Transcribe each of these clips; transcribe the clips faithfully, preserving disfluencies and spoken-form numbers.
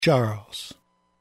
Charles.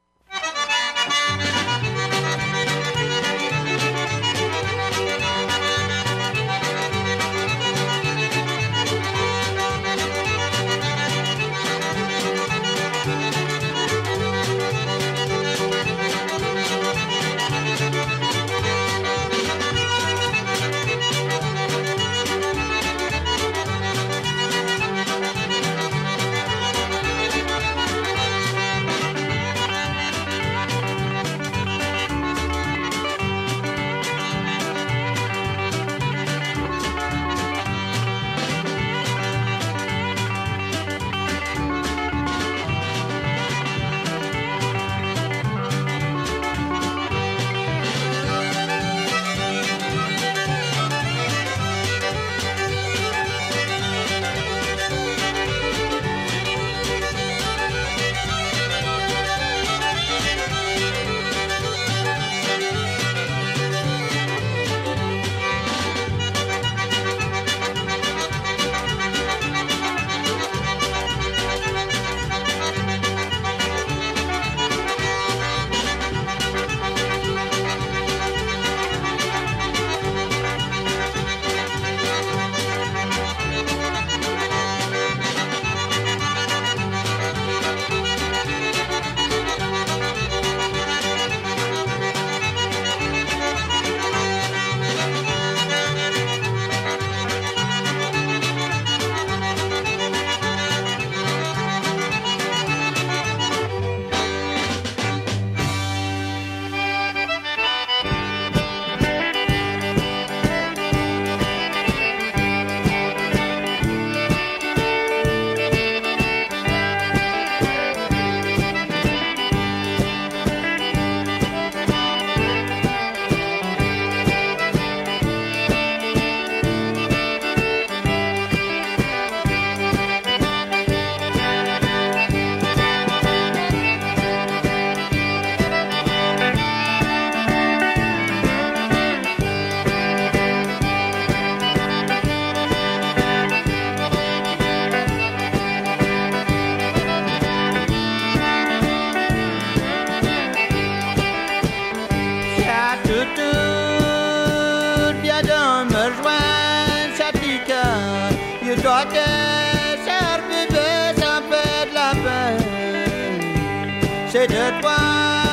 C'est de toi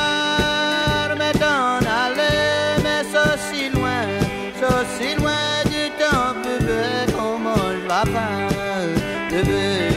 me donne aller, mais ça si loin, ça si loin du temps, bébé, comment je vais faire, bébé.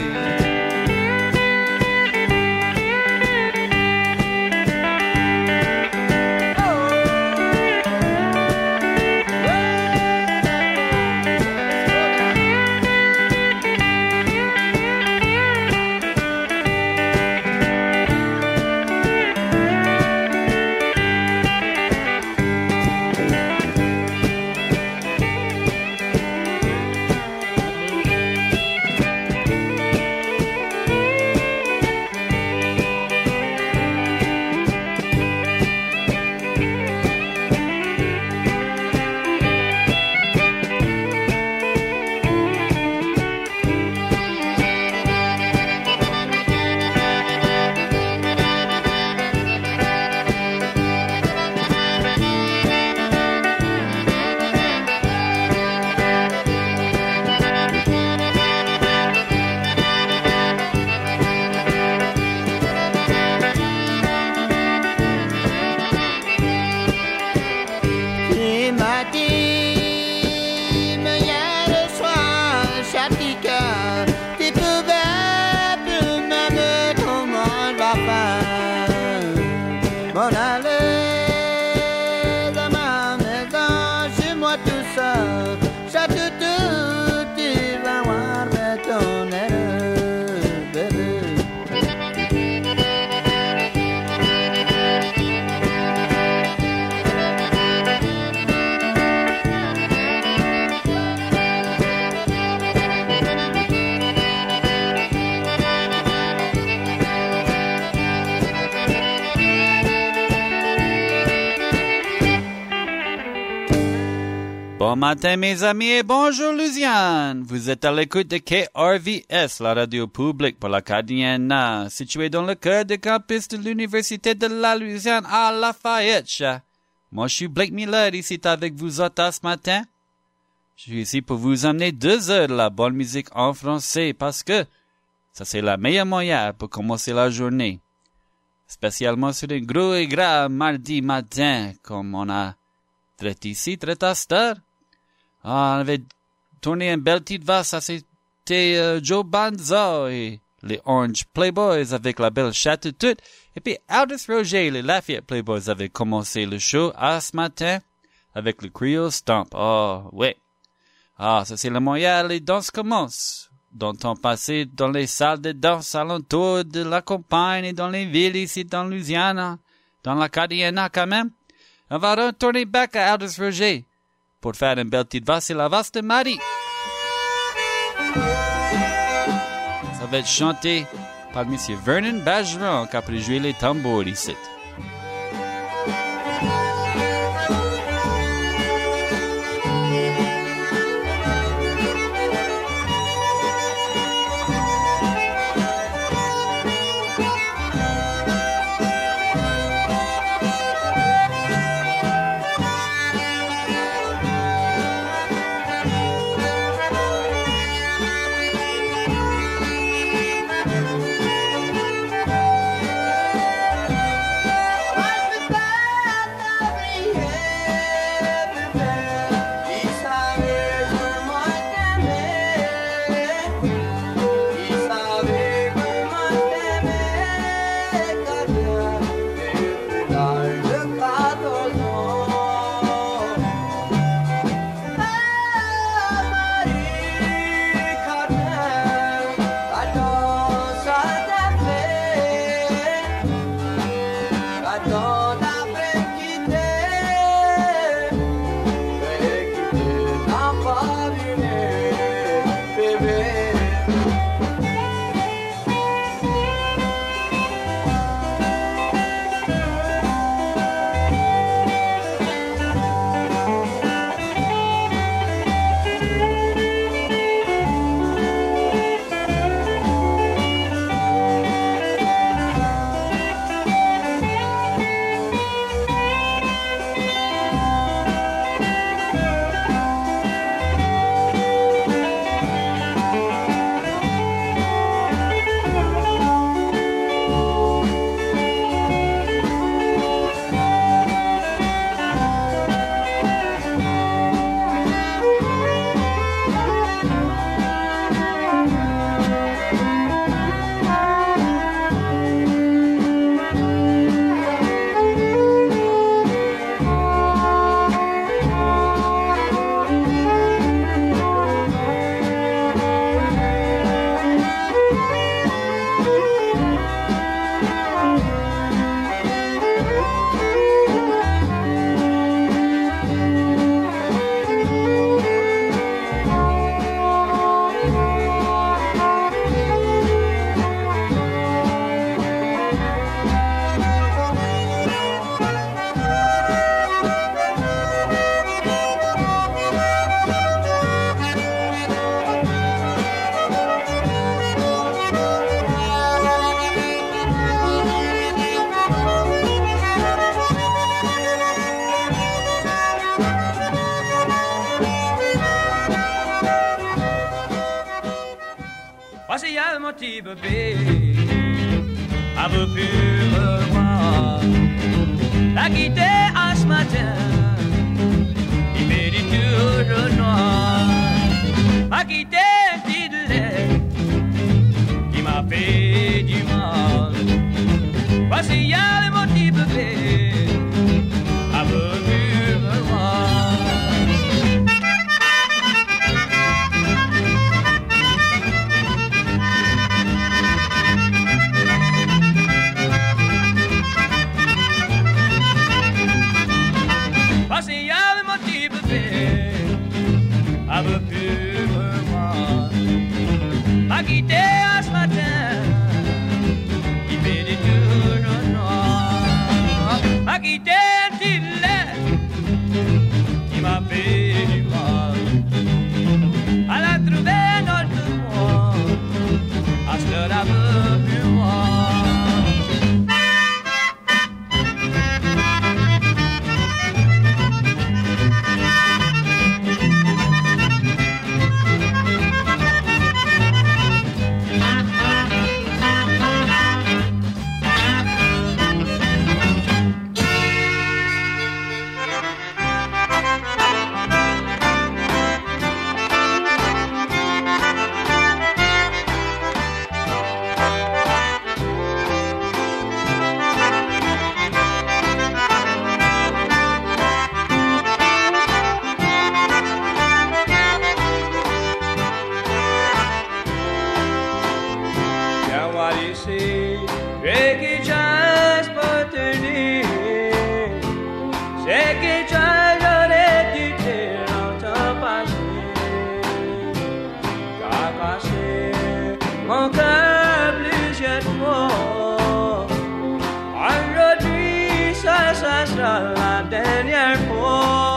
Bon matin, mes amis, et bonjour, Louisiane. Vous êtes à l'écoute de K R V S, la radio publique pour l'Acadiana, située dans le cœur du campus de l'Université de la Louisiane à Lafayette. Moi, je suis Blake Miller, ici avec vous autres ce matin. Je suis ici pour vous amener deux heures de la bonne musique en français parce que ça, c'est la meilleure moyen pour commencer la journée. Spécialement sur un gros et gras mardi matin, comme on a traité ici, très à cette heure. Ah, on avait tourné une belle petite valse, ça c'était euh, Joe Banza et les Orange Playboys avec la belle chatte toute. Et puis Aldous Roger et les Lafayette Playboys avaient commencé le show à ce matin avec le Creole Stomp. Oh, ouais. Ah, ça c'est le moyen, les danses commencent. Dans le temps passé, dans les salles de danse alentour de la campagne et dans les villes ici dans Louisiane, dans l'Acadiana quand même. On va retourner back à Aldous Roger pour faire une belle petite valse, c'est la valse de Marie. Ça va être chanté par M. Vernon Bergeron qui a pu jouer les tambours ici. Petit bébé, à vous pure moi, la quitter à ce matin, il mérite toujours noir, m'a quitté un petit de lait, qui m'a fait du mal, voici y'a le petit bébé, à vous pure moi. À vous pure moi, m'a quitté à ce matin, il fait des tours noir. dernière fois.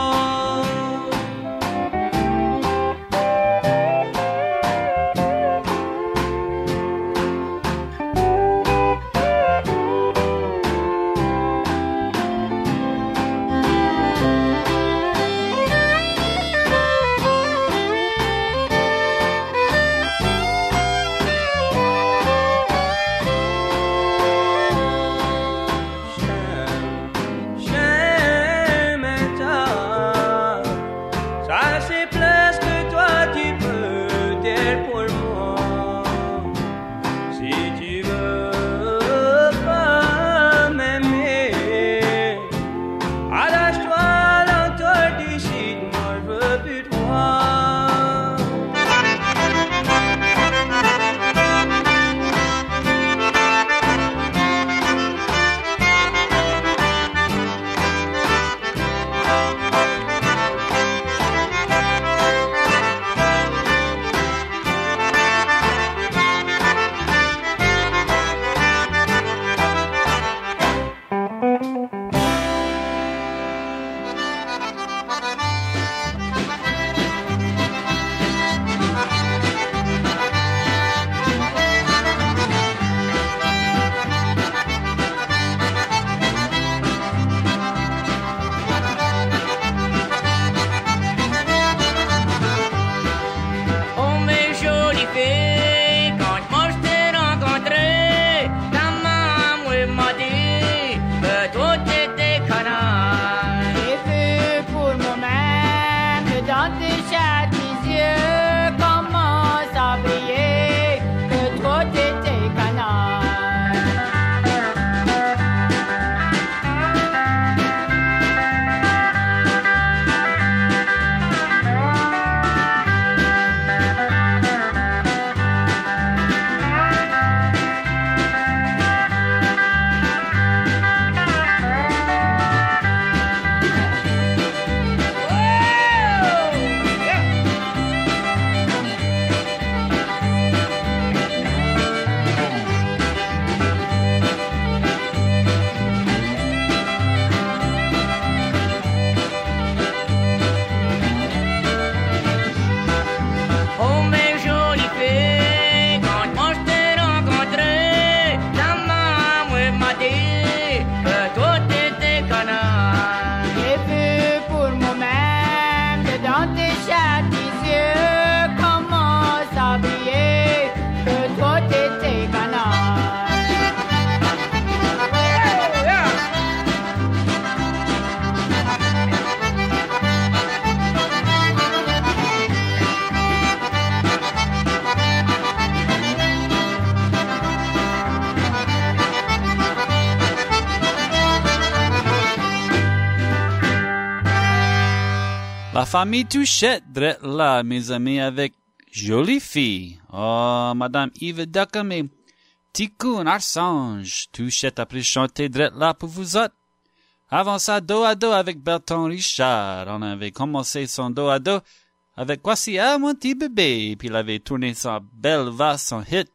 La famille Touchette, drette là, mes amis, avec jolie fille. Oh, Madame Yves Dacamé, Ticoun, Arsange, Touchette a pris chanter drette là pour vous autres. Avant ça, dos à dos avec Bertrand Richard. On avait commencé son dos à dos avec Voici à mon petit bébé, puis il avait tourné sa belle vaste, son hit.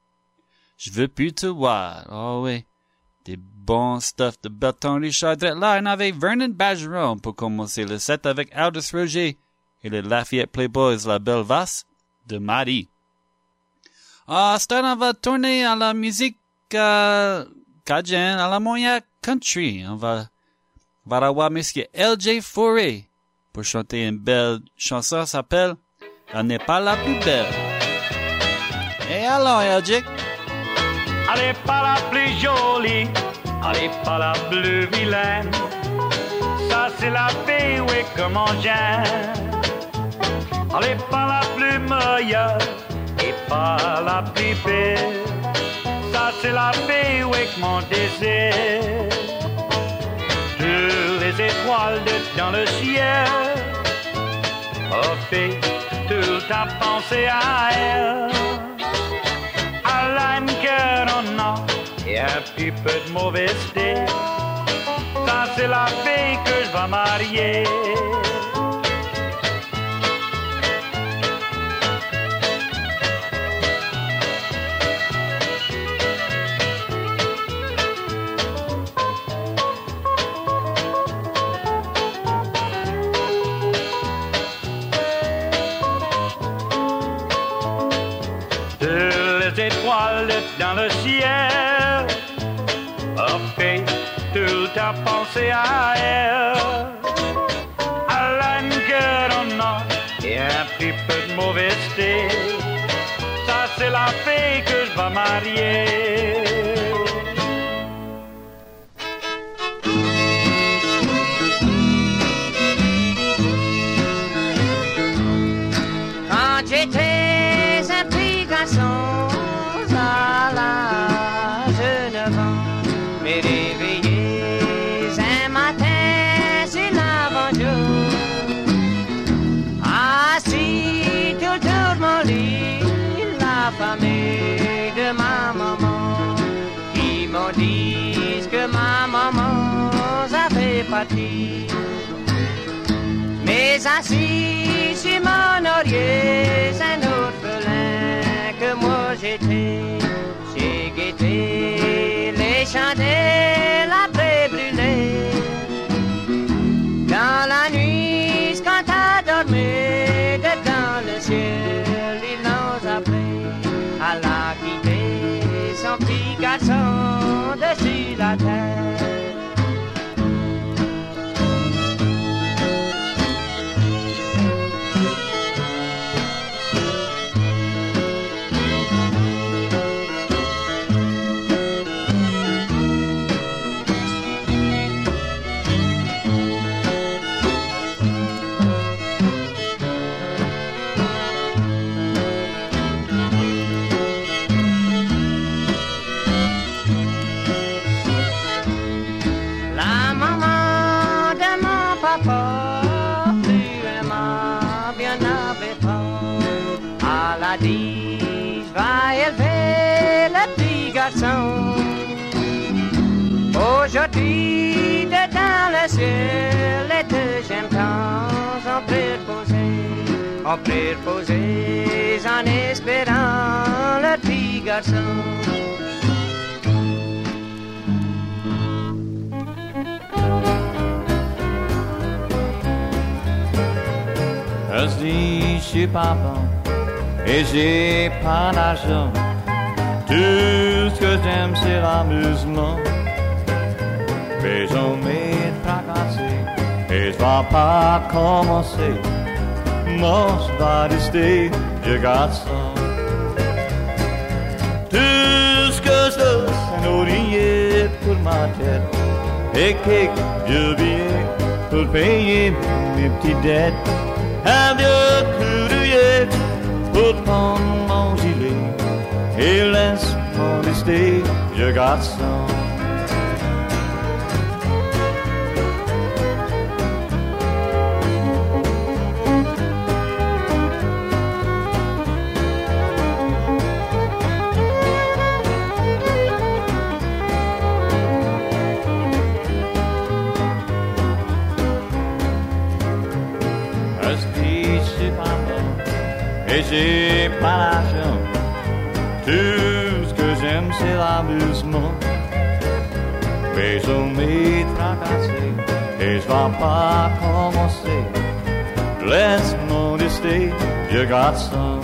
Je veux plus te voir. Oh oui. Des bons stuff de Bertrand Richard. Là, on avait Vernon Bergeron pour commencer le set avec Aldous Roger et les Lafayette Playboys, la belle vaste de Marie. Ah, cette heure, on va tourner à la musique euh, cajun, à la moyen country. On va, on va avoir monsieur L J Fauré pour chanter une belle chanson, s'appelle Elle n'est pas la plus belle. Et alors, L J? Elle n'est pas la plus jolie, elle n'est pas la plus vilaine. Ça c'est la fille, oui, comment j'aime. Elle n'est pas la plus meilleure et pas la plus belle. Ça c'est la fille, oui, que mon désir. Toutes les étoiles de dans le ciel ont fait tout à penser à elle. Elle a un cœur en or et un petit peu de mauvaiseté. Ça c'est la fille que je vais marier. dans le ciel. Ok, tout le temps penser à elle. Elle a une gueule en or et un petit peu de mauvaiseté. Ça c'est la fille que je vais marier. Quand j'étais un petit garçon à l'âge de neuf ans, m'est réveillé un matin sur l'avant-jour, assis tout autour de mon lit, la famille de ma maman, qui m'ont dit que ma maman avait parti. Mais assis sur mon oreiller, un orphelin que moi j'étais, j'ai guetté les chandelles après brûlées. Dans la nuit, quand t'as dormi, dedans le ciel, il nous a pris à la quitter son petit garçon dessus la terre. Aujourd'hui, dedans le ciel, les deuxièmes temps ont préposé, ont préposé en espérant le petit garçon. Je dis, je suis pas bon et j'ai pas d'argent. Tout ce que j'aime, c'est l'amusement. Mais j'en m'ai fracassé et je vais pas commencer. Moi, je vais rester vieux garçon. Tout ce que je veux, c'est un oreiller pour ma tête et quelques vieux billets pour payer mes petites dettes. Un vieux courrier pour prendre mon gilet et laisse-moi rester vieux garçon. Et j'ai pas l'argent. Tout ce que j'aime, c'est l'amusement. Mais je m'ai tracassé et je vais pas commencer. Laisse-moi rester vieux garçon.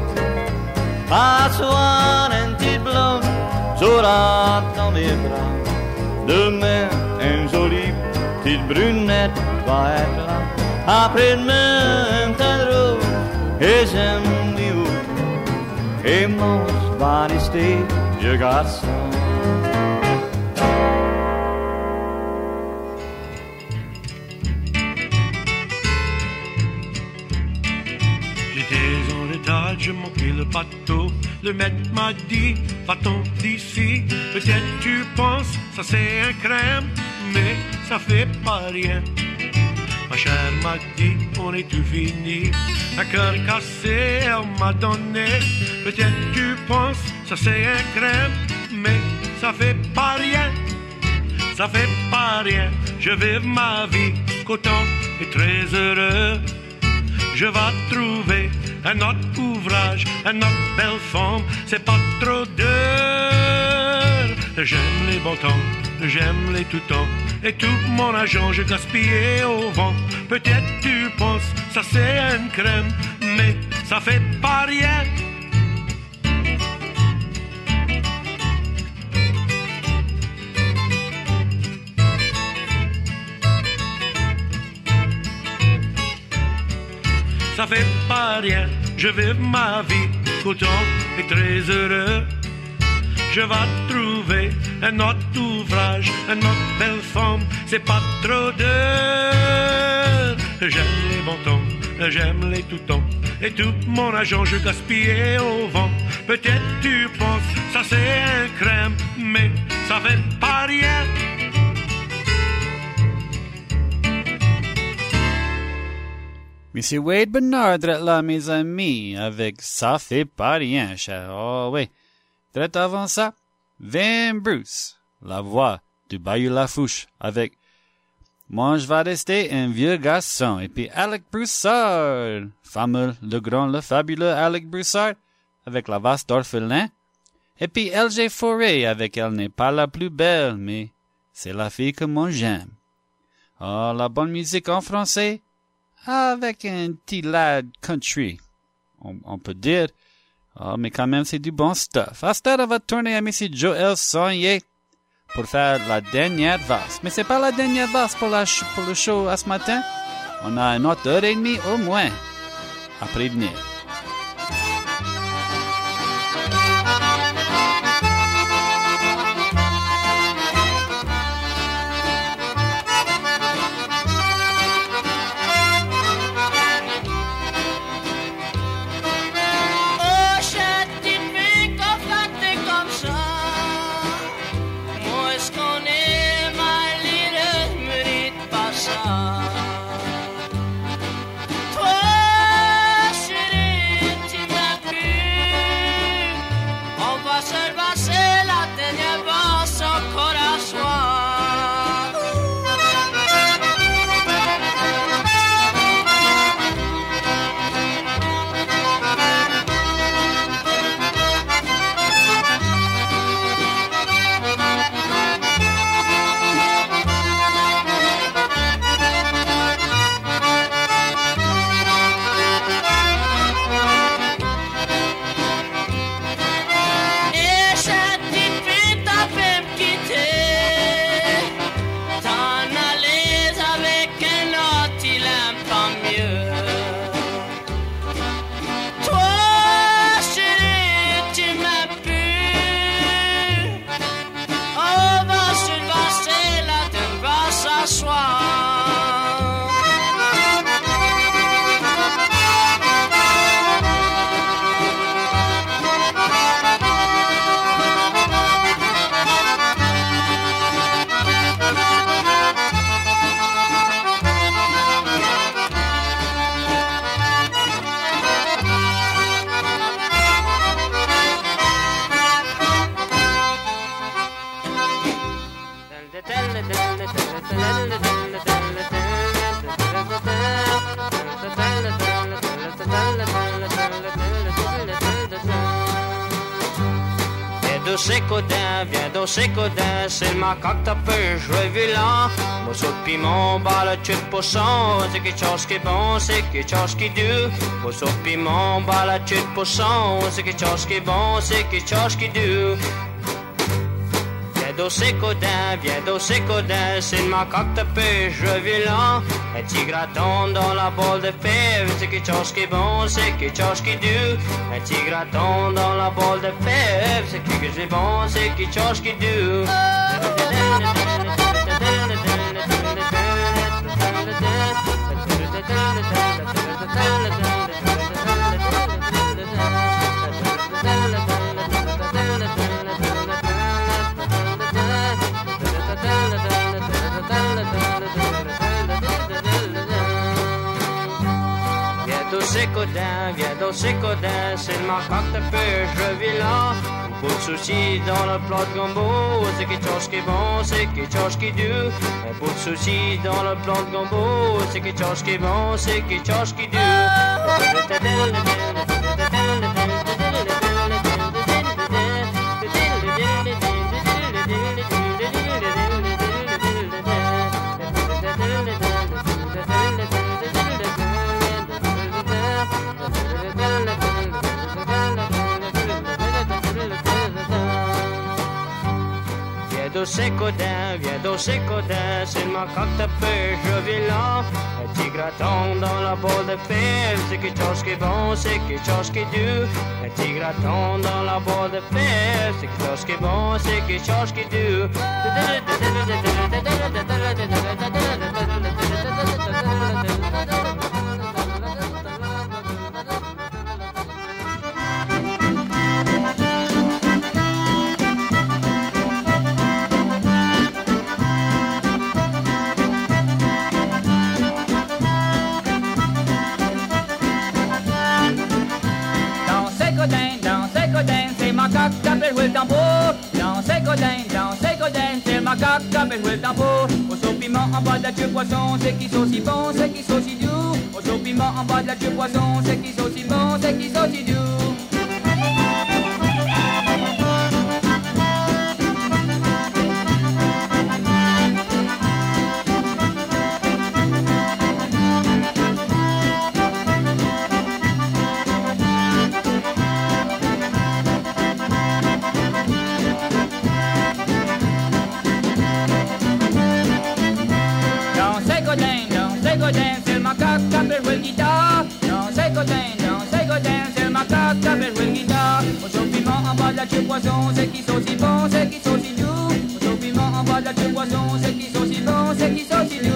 Asseoir une petite blonde, j'aurai dans mes bras. Demain, une jolie petite brunette va être là. Après-demain, un tas de rose. Et j'aime les autres, et moi je vais rester vieux garçon. J'étais en retard, je manquais le bateau. Le maître m'a dit, va-t'en d'ici. Peut-être tu penses, ça c'est un crème, mais ça fait pas rien. Ma chère m'a dit, on est tout fini. Un cœur cassé, elle m'a donné. Peut-être tu penses, ça c'est un crème, mais ça fait pas rien. Ça fait pas rien. Je vis ma vie content et très heureux. Je vais trouver un autre ouvrage, un autre belle femme. C'est pas trop dur. J'aime les bons temps, j'aime les tout temps. Et tout mon argent, je gaspillais au vent. Peut-être tu penses, ça c'est une crème, mais ça fait pas rien. fait pas rien. Je vis ma vie content et très heureux. Je vais trouver un autre ouvrage, un autre belle femme, c'est pas trop dur. J'aime les bons tons, j'aime les tout-tons, et tout mon argent je gaspillais au vent. Peut-être tu penses, ça c'est un crème, mais ça fait pas rien. Monsieur Wade Bernard, drette là, mes amis, avec Ça fait pas rien, cher. Oh oui. Drette avant ça, Vin Bruce, la voix du Bayou Lafouche, avec Moi je vais rester un vieux garçon. Et puis Alec Broussard, fameux, le grand, le fabuleux Alec Broussard, avec la vaste d'orphelin. Et puis L G Fauré, avec Elle n'est pas la plus belle, mais c'est la fille que moi j'aime. Oh, la bonne musique en français, avec un petit lad country, on, on peut dire. Oh, mais quand même, c'est du bon stuff. À ce stade, on va tourner à Monsieur Joël Saunier pour faire la dernière valse. Mais c'est pas la dernière valse pour, la ch- pour le show à ce matin. On a une autre heure et demie au moins à prévenir. Codin, viens donc c'est Codin, c'est le macaque t'as peu joué vilain. Mon saut de piment, bah la tue de poisson, c'est quelque chose qui est bon, c'est quelque chose qui est dur. Mon saut de piment, bah la tue de poisson, c'est quelque chose qui est bon, c'est quelque chose qui est dur. Viens donc c'est Codin, viens donc c'est Codin, c'est le macaque t'as peu joué vilain. Un petit graton dans la bolle de fèves, c'est quelque chose qui est bon, c'est quelque chose qui est dur. Un petit graton dans la bolle de fèves, c'est quelque chose qui est bon, c'est quelque chose qui est dur. C'est Codin, viens donc c'est Codin, c'est le macaque de pêche vilain. Pas de soucis dans le plat de gombo, c'est quelque chose qui est bon, c'est quelque chose qui est dur. Pas de soucis dans le plat de gombo, c'est quelque chose qui est bon, c'est quelque chose qui est dur. C'est Codin, Codin, viens donc c'est Codin, c'est le macaque de pêche vilain. Un petit graton dans la boîte de fèves, c'est quelque chose qui est bon, c'est quelque chose qui est dur. Un petit graton dans la boîte de fèves, c'est quelque chose qui est bon, c'est quelque chose qui est dur. C'est macaque t'appelle jouer le tambour. Dans ses codins, dans ses codins, c'est le macaque t'appelle jouer le tambour. Au saut piment en bas de la queue poisson, c'est qui sont si bon, c'est qui sont si doux. Au saut piment en bas de la queue poisson, c'est qui sont si bon, c'est qui sont si doux. C'est le macaque t'appelle jouer le guitare. Dans ses codins, dans ses codins, c'est le macaque t'appelle jouer le guitare. Au saut piment en bas de la queue poisson, c'est qui sont si bons, c'est qui sont si doux. Au saut piment en bas de la queue poisson, c'est qui sont si bons, c'est qui sont si doux.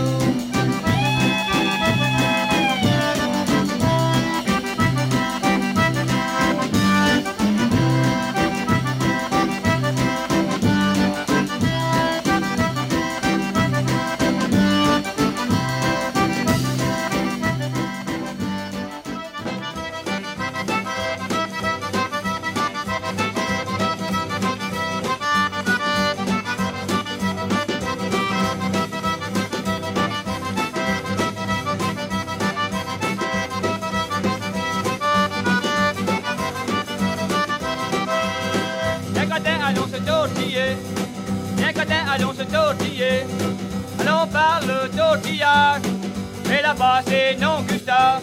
Allons se tortiller, bien Codin, allons se tortiller. Allons par le tortillage, et là-bas c'est non Gustave.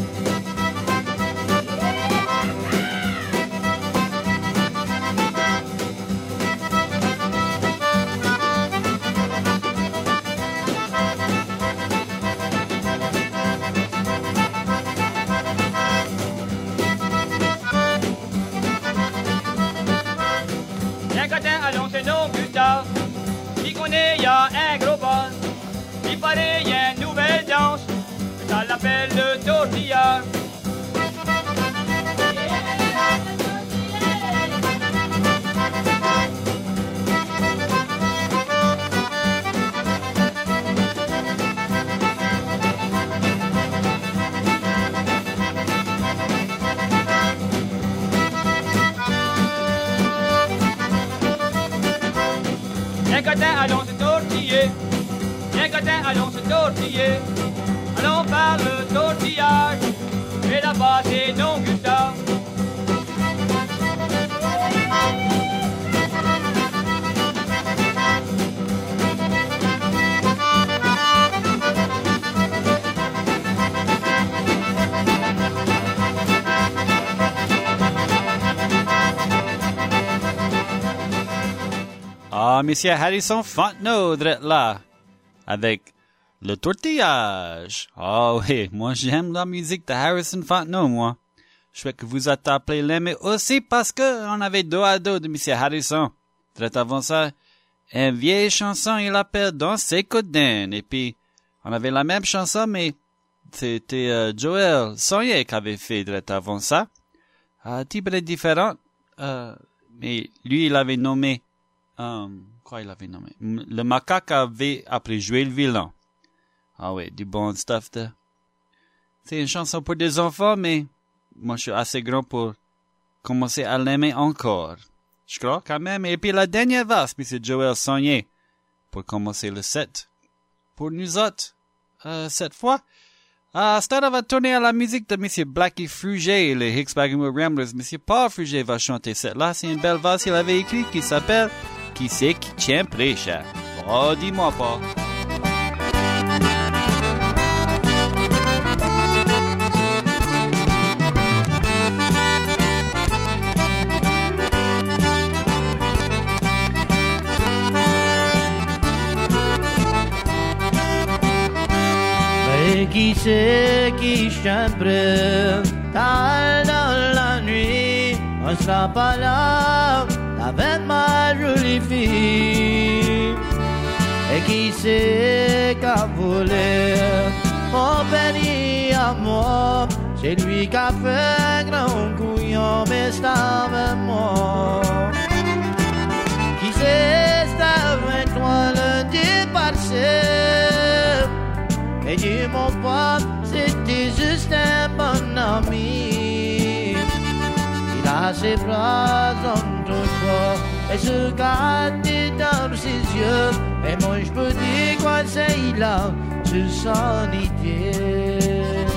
Allons c'est non Gustave, qui connaît y'a un gros bol, il paraît y'a une nouvelle danse, ça l'appelle le tortillage. Bien Codin, allons se tortiller. Bien Codin, allons se tortiller. Allons par le tortillage. Et là-bas, c'est non Gustave. Ah, Monsieur Harrison Fontenot, drette là, avec le tortillage. Ah oui, moi j'aime la musique de Harrison Fontenot, moi. Je souhaite que vous êtes appelé l'aimer aussi parce que on avait dos à dos de Monsieur Harrison. Drette avant ça, une vieille chanson, il appelle Dans ses codins. Et puis, on avait la même chanson, mais c'était euh, Joël Sonnier qui avait fait drette avant ça. Un petit peu différent, euh, mais lui, il avait nommé Um, quoi il avait nommé? Le macaque avait appelé jouer le vilain. Ah oui, du bon stuff de... C'est une chanson pour des enfants, mais moi je suis assez grand pour commencer à l'aimer encore. Je crois quand même. Et puis la dernière valse, monsieur Joël Sonnier, pour commencer le set. Pour nous autres, euh, cette fois, euh, Star va tourner à la musique de monsieur Blackie Fruget et les Hicks Baggins Ramblers. Monsieur Paul Fruget va chanter cette là. C'est une belle valse qu'il avait écrite qui s'appelle Qui c'est qui tient prêcha? Oh, dis-moi pas. qui c'est qui chambrerait tard dans la nuit? On sera pas là avec ma jolie fille. Et qui c'est qu'a volé mon béni à moi? C'est lui qui a fait un grand couillon, mais c'est avec moi. Qui c'est avec toi lundi passé? Et dis mon pote, c'était juste un bon ami. Il a ses bras entre toi et se garde dans ses yeux. Et moi je peux dire quoi c'est il a sur son idée.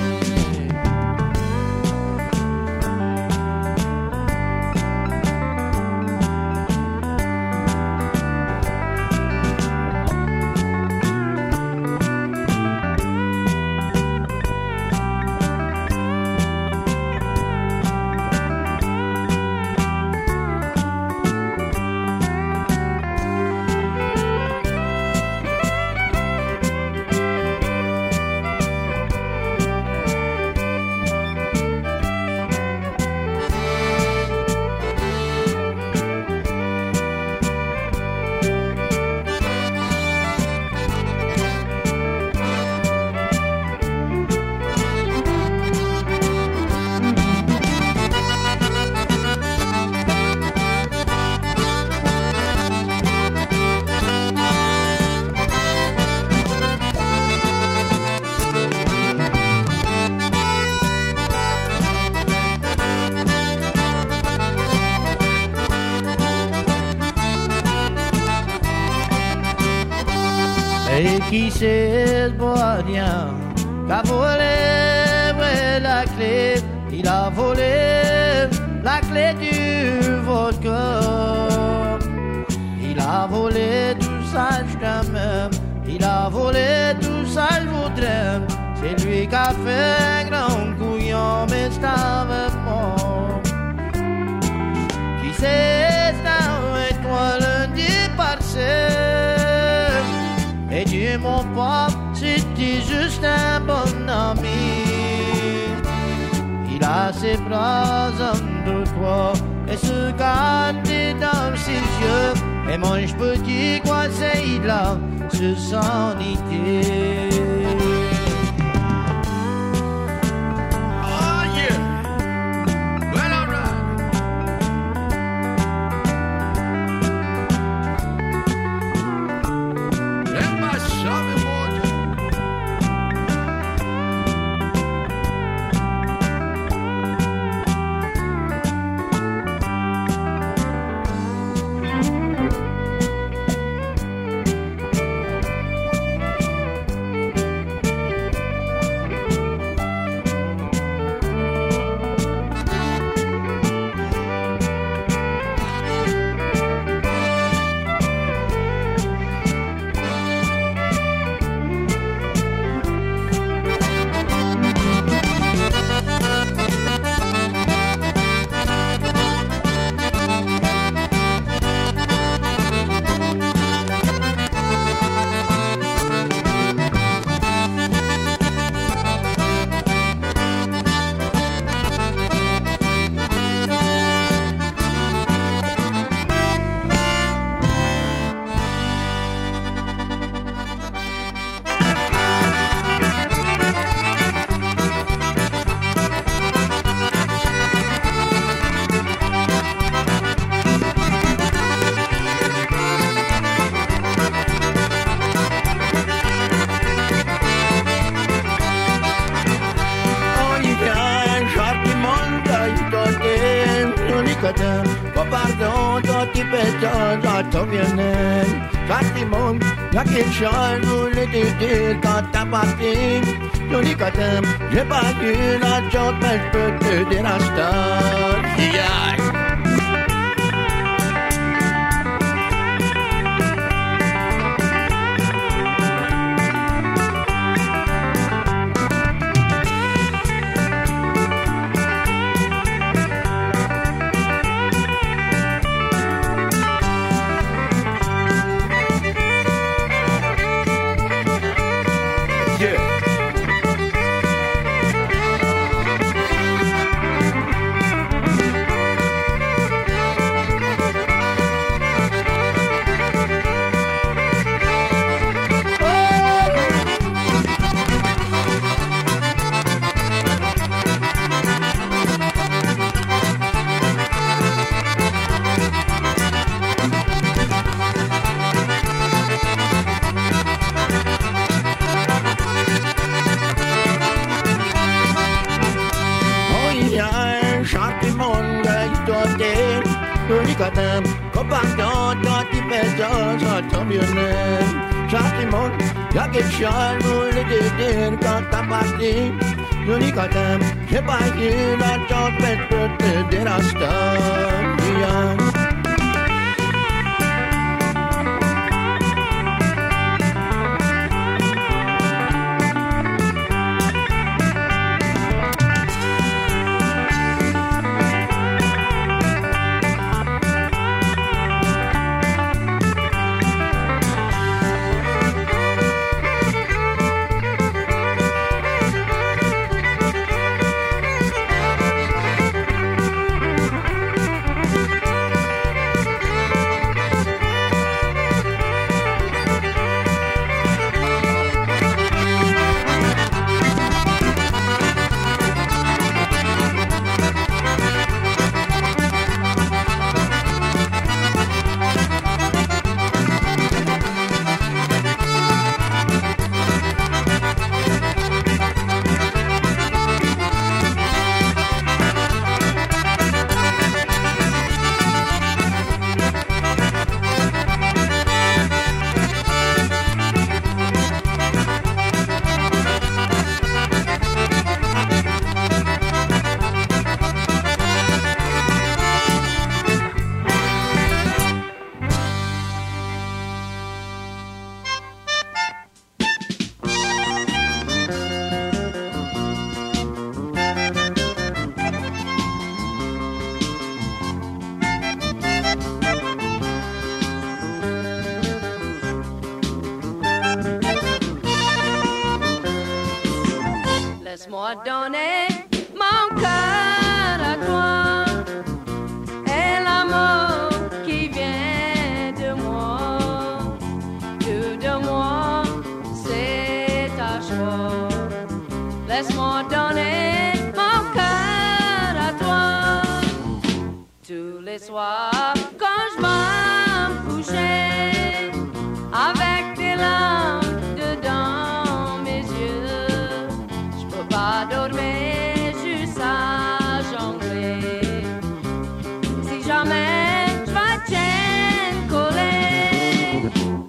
Et qui c'est ce bohemien qui a volé ouais, la clé? Il a volé la clé du vodka. Il a volé tout ça, je t'aime. Il a volé tout ça, je voudrais. C'est lui qui a fait un grand couillon, mais c'est avec moi. Qui c'est avec toi lundi passé? Et Dieu mon pape, c'était juste un bon ami. Il a ses bras entre toi et se garde dans ses yeux. Et moi je peux dire quoi c'est il a sur son idée. J'ai pas eu la chance, mais je peux te dire un stop. Yeah. Nicodème, compagnon, quand tu fais ça, ça tombe bien. Châtiment, y'a quelque chose pour le dédire quand t'as parti. Nous Nicodème, j'ai pas eu la chance de te dire à ce Laisse-moi donner mon cœur à toi et l'amour qui vient de moi. Tout de moi, c'est ta choix. Laisse-moi donner mon cœur à toi. Tous les soirs, quand je vais me coucher, avec des larmes dedans mes yeux, je peux pas dormir juste à jongler. Si jamais je vais t'en coller,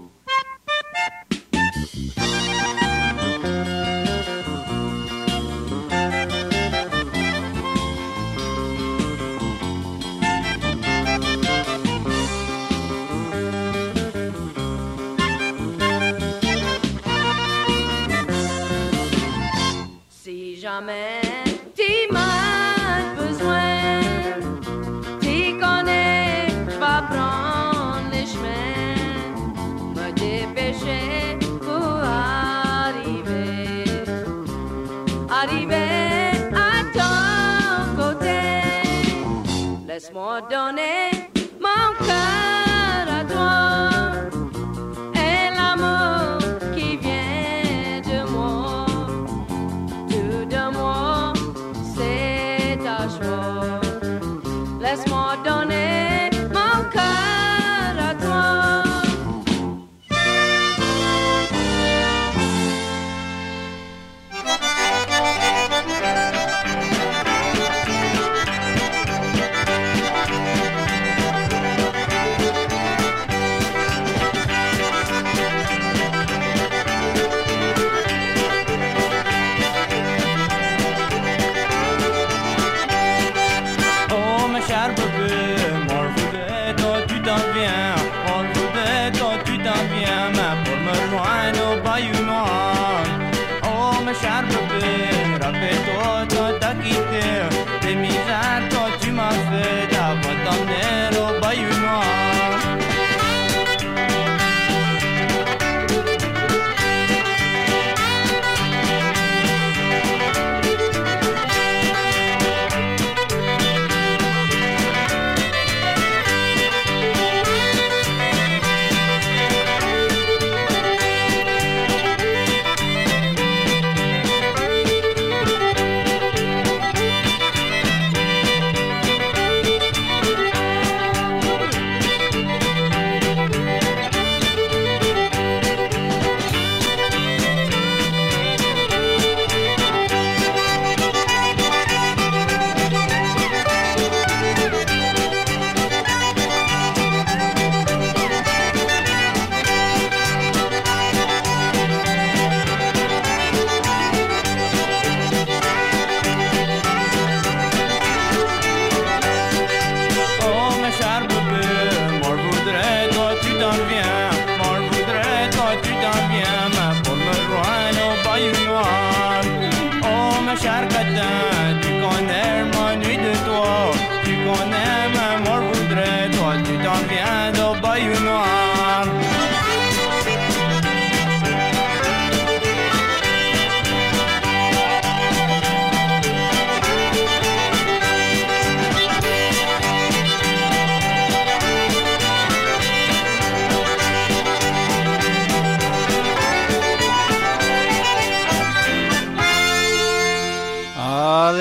si jamais tu m'as besoin, tu connais, je vais prendre les chemins, me dépêcher pour arriver, arriver à ton côté. Laisse-moi donner mon cœur à toi et l'amour qui vient de moi. Tout de moi, c'est ta joie. Laisse-moi donner mon cœur à toi. Oh ma chère bébé, moi je voudrais toi tu t'en viens. Moi je voudrais toi tu t'en viens, mais pour me rejoindre au Bayou Noir. Oh ma chère bébé, rappelle-toi, toi t'as quitté les misères, toi tu m'as fait d'avoir t'emmener au Bayou Noir.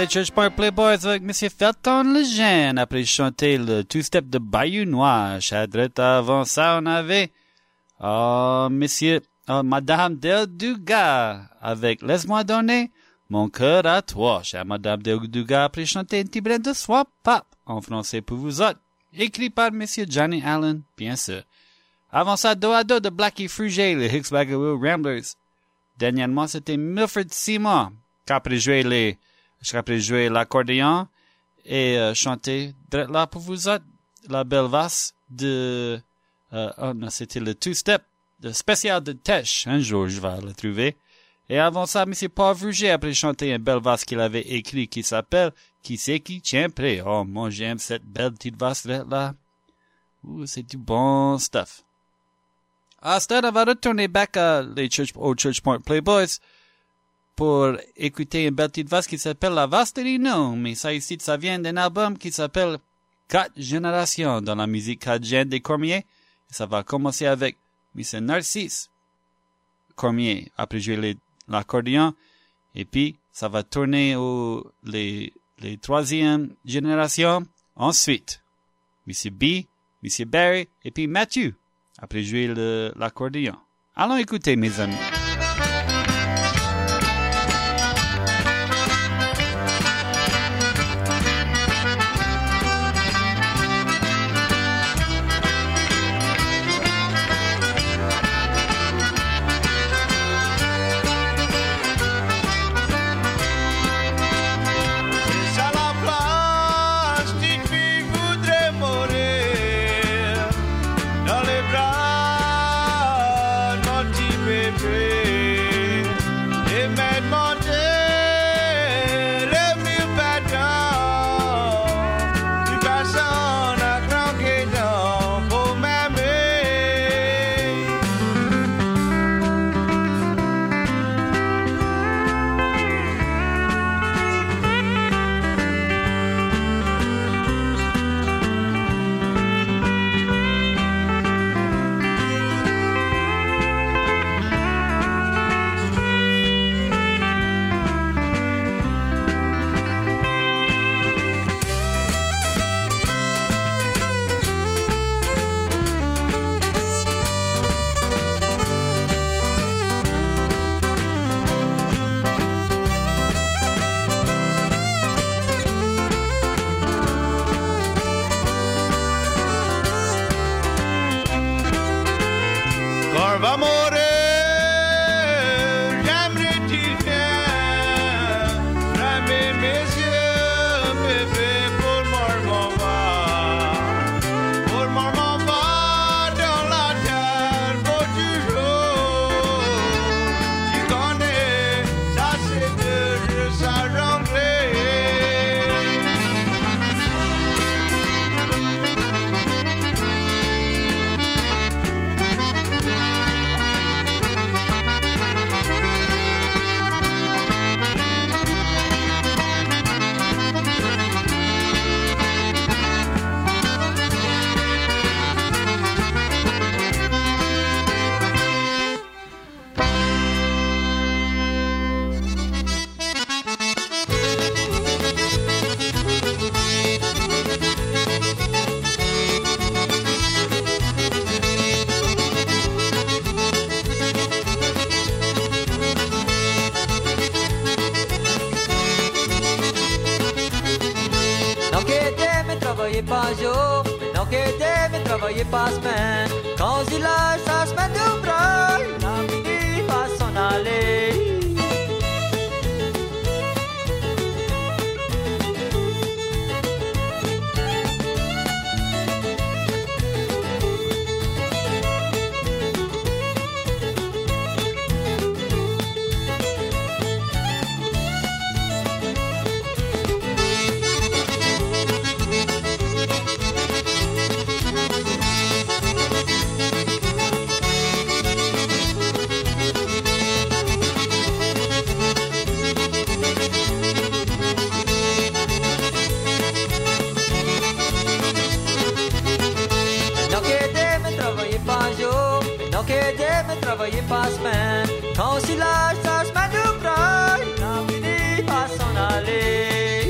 les Church Park Playboys avec Monsieur Felton Lejeune après chanter le two-step de Bayou Noir. Chadrette avant ça, on avait oh, Monsieur, oh, Madame Del Dugas avec Laisse-moi donner mon cœur à toi. Chère Madame Del Dugas après chanter un petit brin de Swap Pop en français pour vous autres. Écrit par Monsieur Johnny Allen, bien sûr. Avant ça, dos à dos de Blackie Frugier, les Hicks Baggawoo Ramblers. Dernièrement, c'était Milford Seymour, qui après joué les, qui après joué l'accordéon et euh, chanté là pour vous autres, la belle vasse de, euh, oh non, c'était le two-step, le spécial de Tesh. Un jour, je vais le trouver. Et avant ça, Monsieur Paul Frugier après chanté un belle vasse qu'il avait écrit qui s'appelle Qui c'est qui tient prêt? Oh, moi, j'aime cette belle petite vasse là. Ouh, c'est du bon stuff. À ce stade, on va retourner back à les Church, aux Church Park Playboys pour écouter une belle petite vasse qui s'appelle La Vasse de Rino. Mais ça ici, ça vient d'un album qui s'appelle Quatre Générations dans la musique cajun des Cormier. Et ça va commencer avec Monsieur Narcisse Cormier après jouer l'accordéon. Et puis, ça va tourner aux les, les troisième générations. Ensuite, Monsieur B, Monsieur Barry et puis Matthew. Après jouer le, l'accordéon. Allons écouter, mes amis. Pas jour, maintenant que t'aimes travailler pas semaine. Quand il lâche sa semaine d'ouvrage, la midi va s'en aller. Travailler pas semaine, quand il lâche sa semaine d'ouvrage, la midi va s'en aller.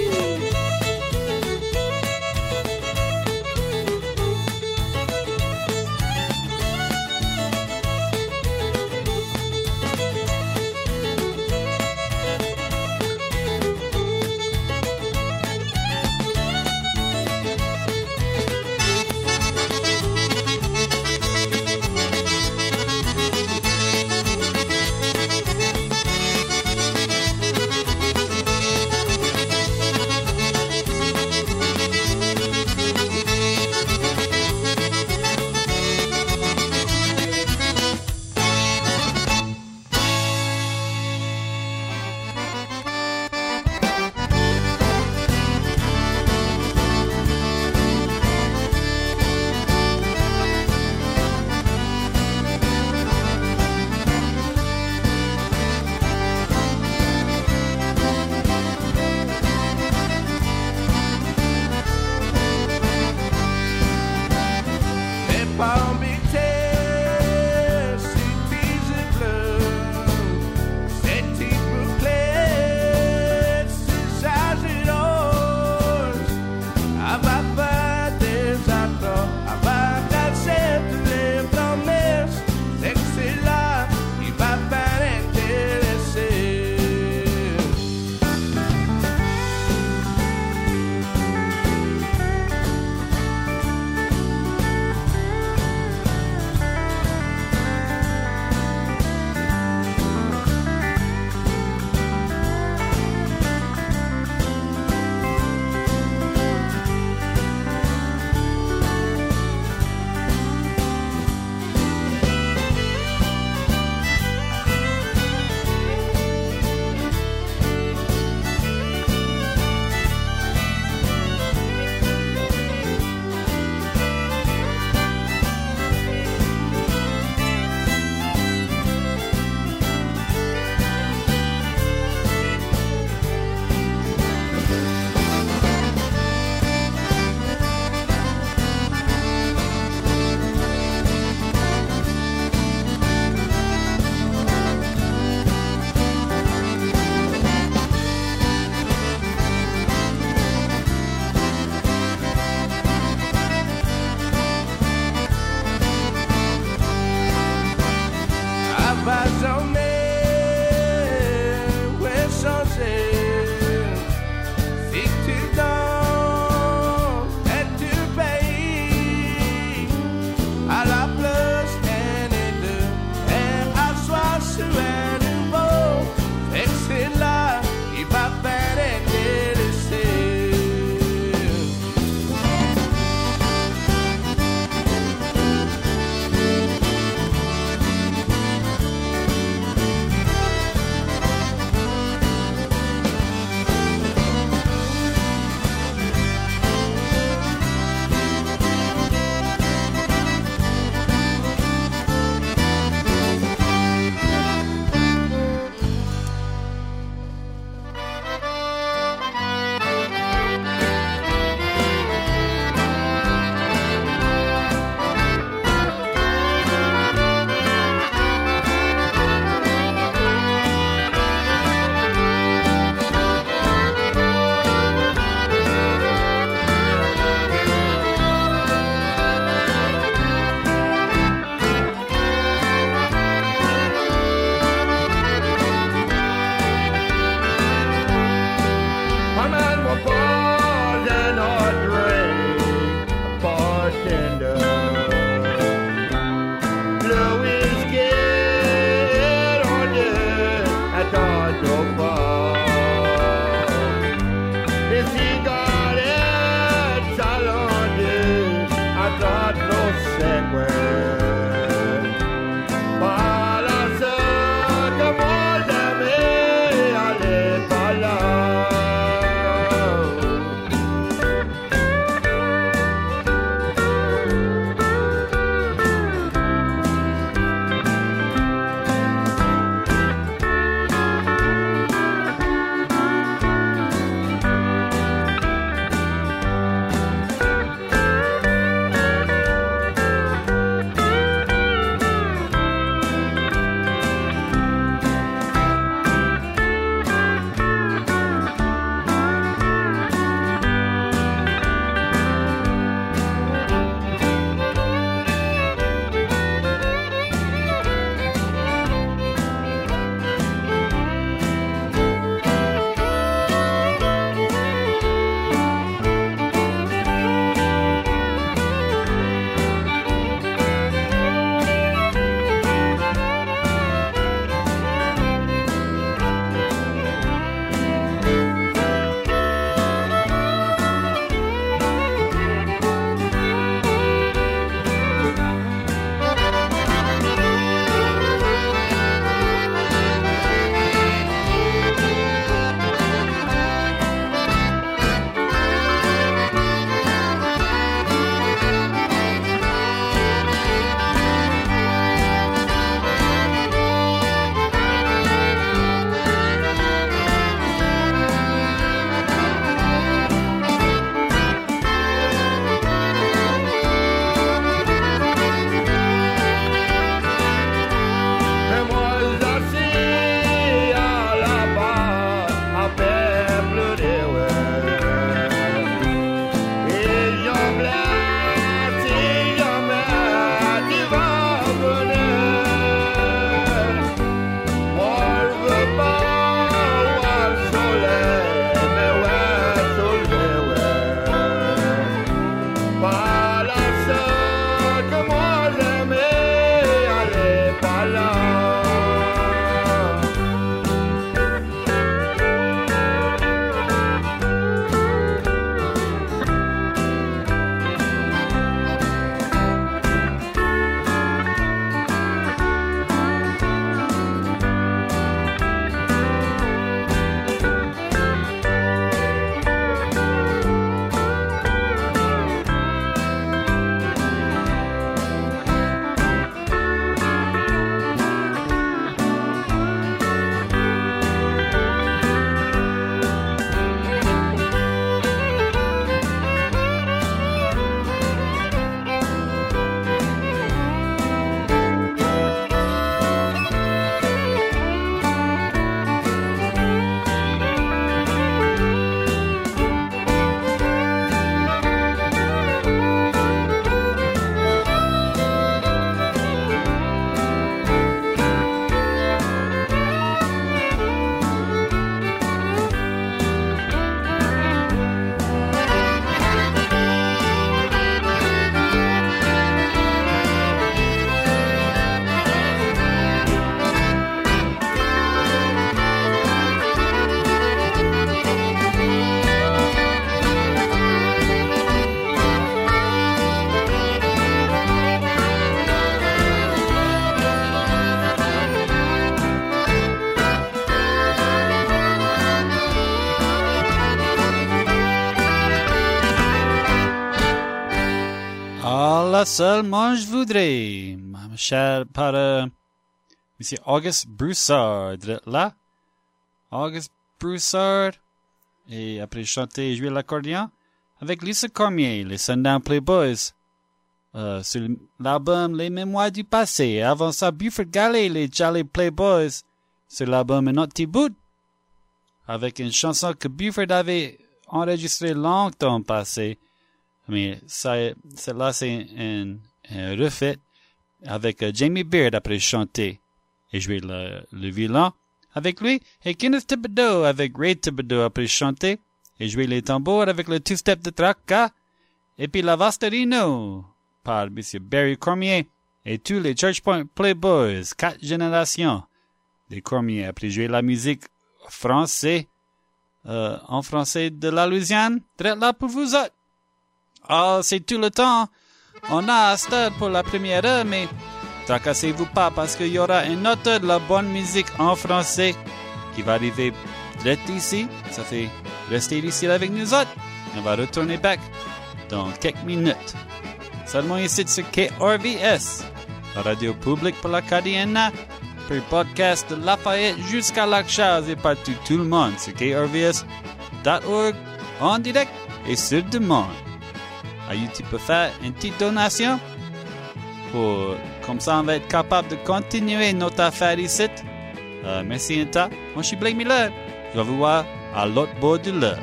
voilà seulement je voudrais. Ma chère par euh, Monsieur Auguste Broussard. Là, Auguste Broussard. Et après chanter et jouer l'accordéon avec Lisa Cormier, les Sundown Playboys. Euh, sur l'album Les Mémoires du Passé. Avant ça, Buford Galley, les Jolly Playboys. Sur l'album Naughty Boot. Avec une chanson que Buford avait enregistrée longtemps passé. Mais ça, celle-là, c'est un, un refait avec uh, Jamie Beard après chanter et jouer le, le violon avec lui. Et Kenneth Thibodeau avec Ray Thibodeau après chanter et jouer les tambours avec le two-step de Tracas. Et puis la Vastarino par M. Barry Cormier et tous les Church Point Playboys, quatre générations des Cormier après jouer la musique française, euh, en français de la Louisiane. Très là pour vous autres. Ah, c'est tout le temps. On a à stade pour la première heure, mais tracassez-vous pas parce qu'il y aura une autre de la bonne musique en français qui va arriver direct ici. Ça fait rester ici avec nous autres. On va retourner back dans quelques minutes. Seulement ici sur K R V S, la radio publique pour l'Acadienne, pour le podcast de Lafayette jusqu'à Lac-Charles et partout tout le monde sur K R V S dot org en direct et sur demande. Alors, tu peux faire une petite donation pour, comme ça, on va être capable de continuer notre affaire ici. Euh, merci un tas. Moi, je suis Blake Miller. Je vais vous voir à l'autre bord de l'heure.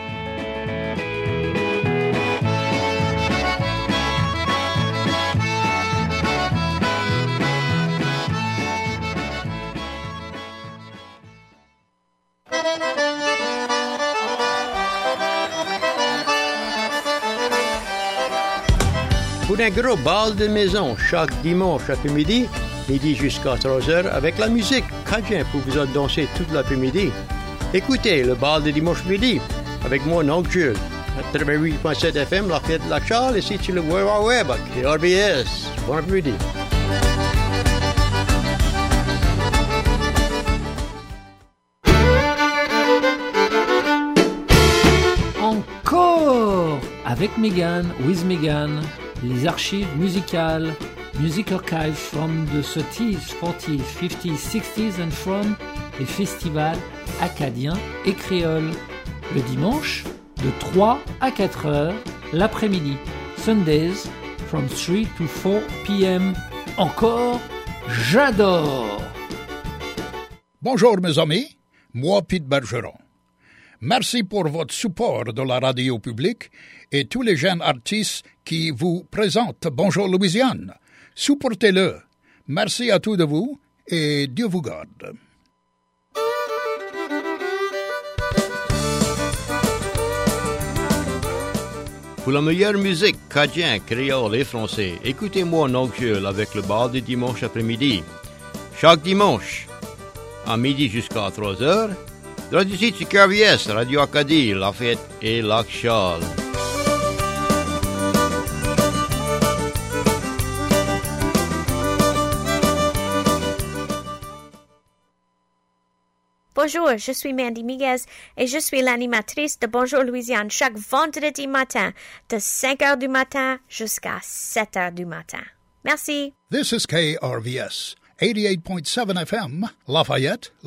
Pour un gros bal de maison chaque dimanche après-midi, midi jusqu'à trois heures, avec la musique Cajun pour vous danser toute l'après-midi. Écoutez le bal de dimanche midi avec moi, Oncle Jules, à quatre-vingt-huit point sept F M, Lafayette Lac-Charles, ici sur le Web Web, K R V S. Bon après-midi. Encore avec Megan, with Megan. Les archives musicales, music archives from the thirties, forties, fifties, sixties and from les festivals acadiens et créoles. Le dimanche, de trois à quatre heures, l'après-midi. Sundays, from three to four P M. Encore, j'adore! Bonjour mes amis, moi Pete Bergeron. Merci pour votre support de la radio publique et tous les jeunes artistes qui vous présentent Bonjour Louisiane. Supportez-le. Merci à tous de vous et Dieu vous garde. Pour la meilleure musique cajun, créole et français, écoutez-moi Oncle Jules avec le bal du dimanche après-midi. Chaque dimanche, à midi jusqu'à trois heures, Radio Site sur K R V S, Radio Acadie, Lafayette et Lac-Charles. Bonjour, je suis Mandy Miguez et je suis l'animatrice de Bonjour Louisiane chaque vendredi matin de cinq heures du matin jusqu'à sept heures du matin. Merci. This is K R V S, eighty-eight point seven F M, Lafayette,